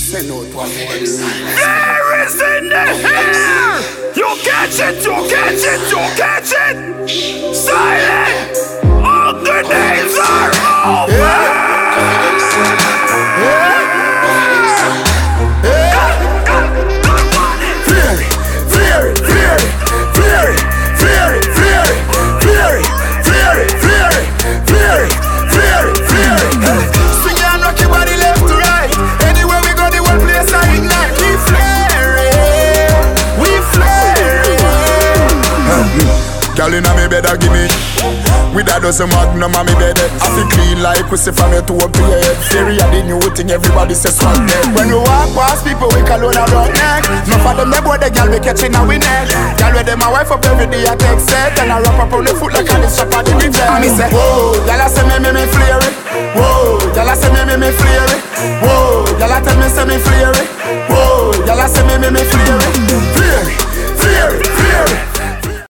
Send out one more. There is in the air. You catch it, you catch it, you catch it. Silent. All the days are over. Girl inna me bed a give me with a dozen magnum on me bed. I feel clean like we see from your toe up to your head. Fairy a the new thing, everybody say swag neck. When we walk past people we cologne around neck. Enough of them they boy the girl we catching a we neck. Girl with them a wife up every day I take set. And I wrap up on the foot like a shop at the big jet. And me say whoa, girl I say me flare it. Whoa, girl I say me flare it. Whoa, girl I tell me say me flare